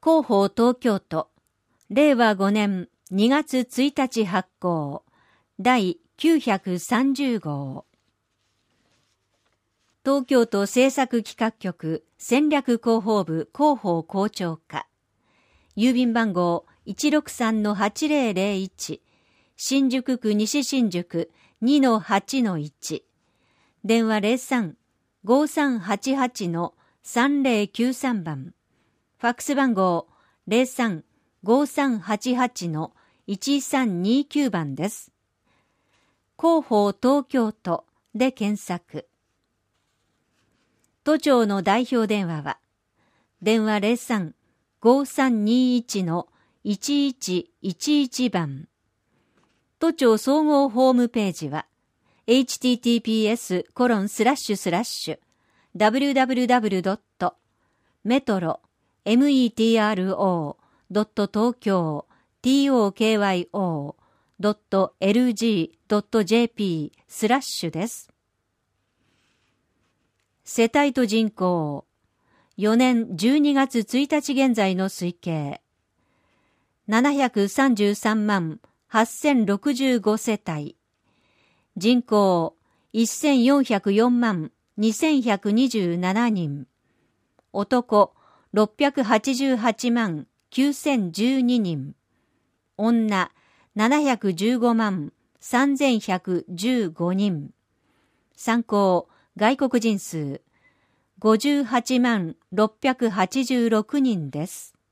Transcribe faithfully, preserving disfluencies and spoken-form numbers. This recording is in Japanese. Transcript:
広報東京都、れいわごねんにがつついたち発行、第きゅうひゃくさんじゅうごう。東京都政策企画局戦略広報部広報校長課、郵便番号 いちろくさんのはちぜろぜろいち、新宿区西新宿 にのはちのいち、電話 ゼロさん ごさんはちはちのさんぜろきゅうさん 番、ファックス番号 ゼロさん ごさんはちはちのいちさんにきゅう 番です。広報東京都で検索。都庁の代表電話は、電話 ゼロさん ごさんにいちのいちいちいちいち 番。都庁総合ホームページは、エイチティーティーピーエスコロンスラッシュスラッシュダブリューダブリューダブリュードットメトロメトロドット東京トードットエルジードットジェーピースラッシュです。世帯と人口、よねんじゅうにがつついたち現在の推計、ななひゃくさんじゅうさんまんはっせんろくじゅうごせたい、人口せんよんひゃくよんまんにせんひゃくにじゅうななにん、男ろっぴゃくはちじゅうはちまんきゅうせんじゅうににん、女ななひゃくじゅうごまんさんぜんひゃくじゅうごにん、参考外国人数ごじゅうはちまんろっぴゃくはちじゅうろくにんです。